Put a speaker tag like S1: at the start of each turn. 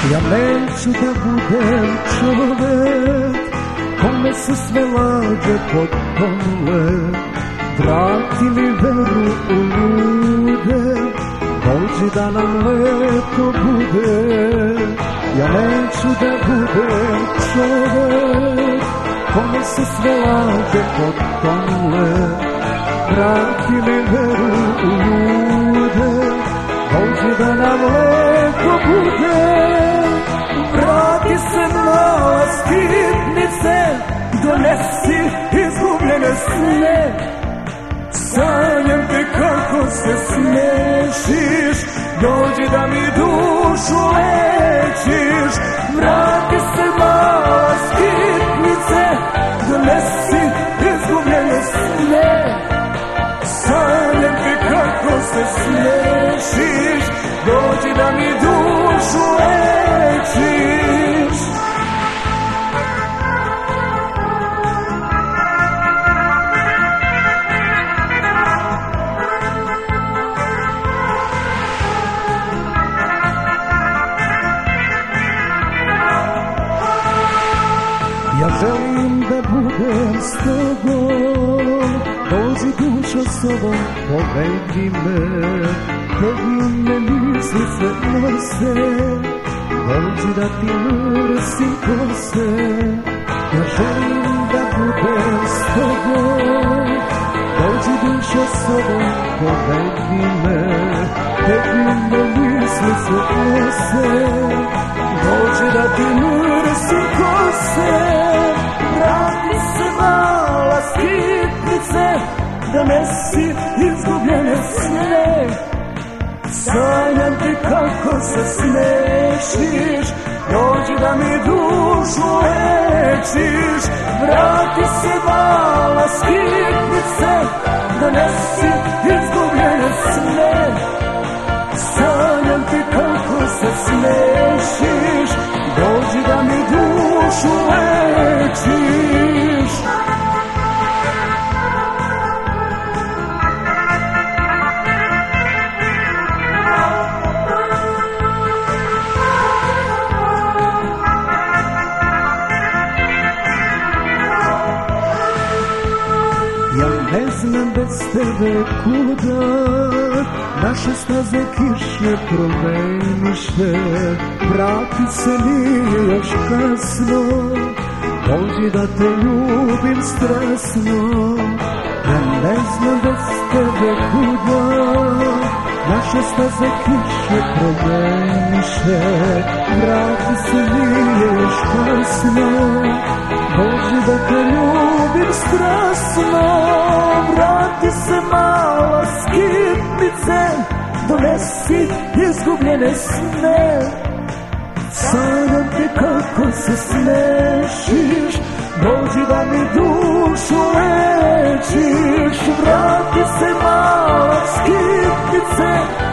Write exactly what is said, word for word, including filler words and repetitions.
S1: Ja neću da budem čovek kome su sve lađe potonule. Vrati mi veru u ljude, dođi da nam lepo bude. Ja neću da budem čovek kome su sve lađe potonule. Vrati mi veru u ljude, dođi da nam lepo bude. Vrati se mala skitnice, donesi izgubljene sne. Sanjam te kako se smešiš, dođi da mi dušu lečiš. Vrati se mala skitnice, donesi izgubljene sne. Sanjam te kako se smešiš, dođi da mi dušu lečiš. Ja želim da budem s tobom, dođi dušo sobom, povedi me. Tebi me misli se nose, dođi da ti mrsim kose. Ja želim da budem s tobom, dođi dušo sobom, povedi me. Tebi me misli se nose, dođi da ti mrsim kose. Vrati se mala skitnice, donesi izgubljene sne. Sanjam ti kako se smešiš, dođi da mi dušu lečiš. Vrati se mala skitnice, donesi izgubljene sne. Sanjam ti kako se smešiš, dođi da mi dušu lečiš. Ja ne znam bez tebe kuda, naše staze kiše promeniše. Vrati se, nije još kasno, dođi da te ljubim stresno. Ja ne znam bez tebe kuda, naše staze kiše promeniše. Vrati se, nije još kasno, dođi da te ljubim strasno. Vrati se mala skitnice, donesi izgubljene sne. Sanjam ti kako se smešiš, dođi da mi dušu lečiš. Vrati se mala skitnice,